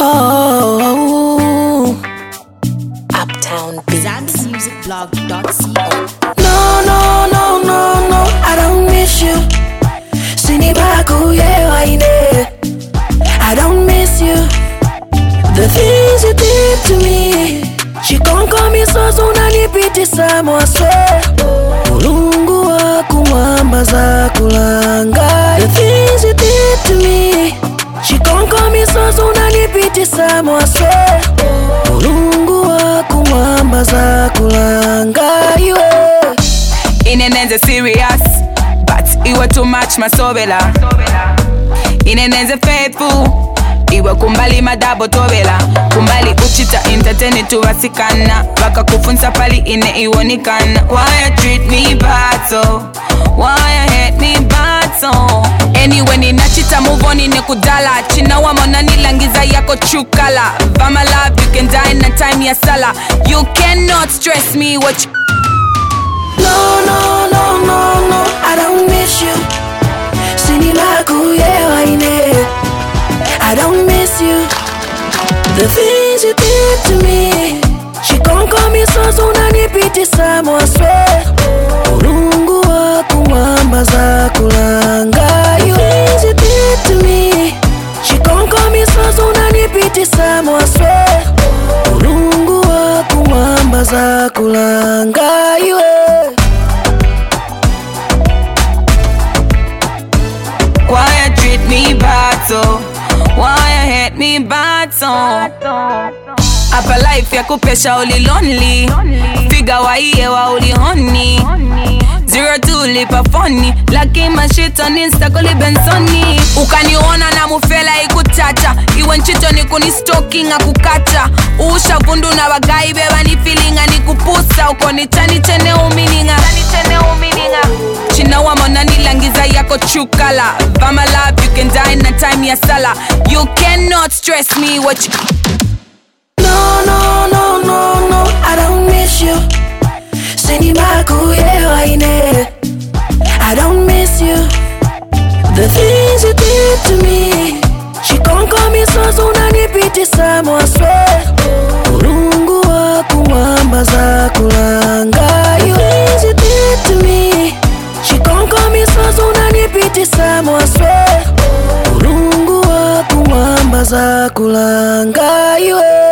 Oh, Uptown Beats. ZambiMusicBlog.co. no, I don't miss you. Sinibaku yewaine, I don't miss you. The things you did to me, she can't call me so unanipitisa mwaswe. Mulungu wako mwamba za kulanga. The things you did to me, she can't call me so unanipitisa mwaswe. Mulungu wako mwamba za kulanga. Inenenze serious, but iwe too much masobela. Inenenze faithful, iwe kumbali madabo tobela. Kumbali uchita entertain tuwasikana, baka kufunza pali ine iwonikana. Why you treat me bad so? Why you hate me bad so? Anyway ninachita move on ine kudala. China wa mona nilangiza yako chukala. Vama love you can die na time ya sala. You cannot stress me what you. No, I don't miss you. Sinibaku yewaine, I don't miss you. The things you did to me, she can't call me so unanipitisa mwaswe. Mulungu wako mwamba za kulanga. The things you did to me, she can't call me so unanipitisa mwaswe. Mulungu wako mwamba za kulanga. Why you treat me bad so? Why you hate me bad so? Hapa life ya kupesha uli lonely. Figa wa iye wa uli honey. 02 lipa phony. Lucky my shit on Insta kuli bensoni. Ukaniona na mufela ikutata. Iwe nchito ni kuni stalking akukata. Usha vundu na wagai beba ni feelinga ni kupusa. Uko ni chani chene umininga. China wa mona nilangiza yako chukala. Vama love you can die na time ya sala. You cannot stress me what you. No, I don't miss you. Sinibaku yewaine, I don't miss you. The things you did to me, she can't call me so unanipitisa mwaswe. Mulungu wako mwamba za kulanga. The things you did to me, she can't call me so unanipitisa mwaswe. Mulungu wako mwamba za kulanga.